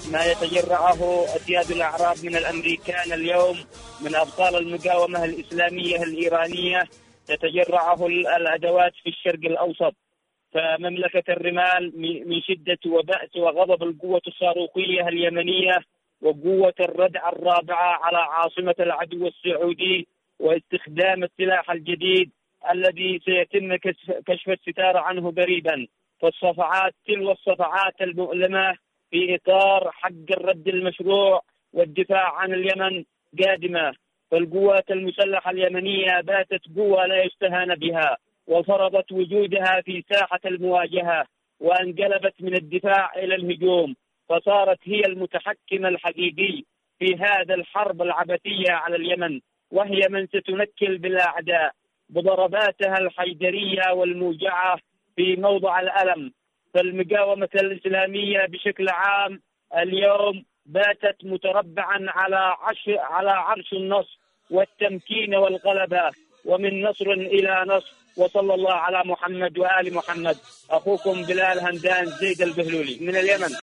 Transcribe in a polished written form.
ما يتجرعه أسياد الأعراب من الأمريكان اليوم من أبطال المقاومة الإسلامية الإيرانية تتجرعه الأدوات في الشرق الأوسط. فمملكة الرمال من شدة وبأس وغضب القوة الصاروخية اليمنية وقوة الردع الرابعة على عاصمة العدو السعودي واستخدام السلاح الجديد الذي سيتم كشف الستار عنه قريبا. فالصفعات تلو الصفعات المؤلمة في إطار حق الرد المشروع والدفاع عن اليمن قادمة. فالقوات المسلحة اليمنية باتت قوة لا يستهان بها، وفرضت وجودها في ساحة المواجهة وانقلبت من الدفاع إلى الهجوم، فصارت هي المتحكم الحقيقي في هذا الحرب العبثية على اليمن، وهي من ستنكل بالأعداء بضرباتها الحيدرية والموجعة في موضع الألم. فالمقاومة الإسلامية بشكل عام اليوم باتت متربعا على عرش النصر والتمكين والغلبة، ومن نصر إلى نصر. وصلى الله على محمد وآل محمد. أخوكم بلال همدان زيد البهلولي من اليمن.